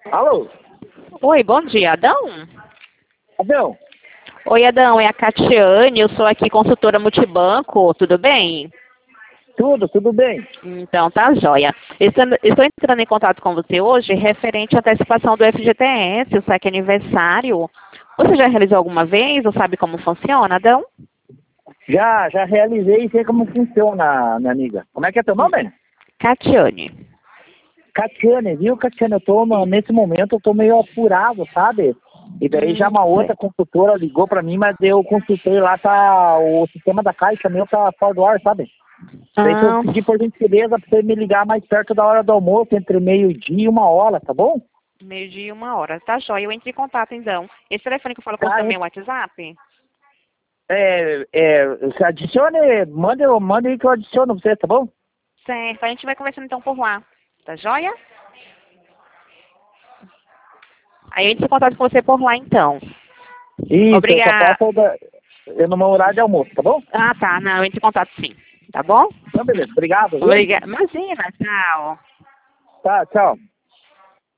Alô? Oi, bom dia, Adão? Adão? Oi, Adão, é a Catiane, eu sou aqui consultora multibanco, tudo bem? Tudo bem? Então, tá joia. Estou entrando em contato com você hoje referente à antecipação do FGTS, o saque aniversário. Você já realizou alguma vez ou sabe como funciona, Adão? Já realizei e sei como funciona, minha amiga. Como é que é teu nome? Catiane. Catiane, viu, Catiane? Nesse momento eu tô meio apurado, sabe? E daí já uma outra Certo. consultora ligou pra mim, mas eu consultei lá, tá, o sistema da caixa meu tá fora do ar, sabe? Daí eu Ah, pedi por gentileza pra você me ligar mais perto da hora do almoço, entre meio-dia e 1 hora, tá bom? meio-dia e 1 hora. Tá joia, eu entro em contato então. Esse telefone que eu falo com você é Tá, o meu WhatsApp? você adicione, manda aí que eu adiciono você, tá bom? Certo, a gente vai conversando então por lá. Tá joia? Aí eu entro em contato com você por lá então. Isso, eu só Obrigada. posso eu no meu horário de almoço, tá bom? Ah, tá. Não, eu entro em contato sim. Tá bom? Então, beleza. Obrigado, viu? Obrigada. Imagina, tchau. Tá, tchau.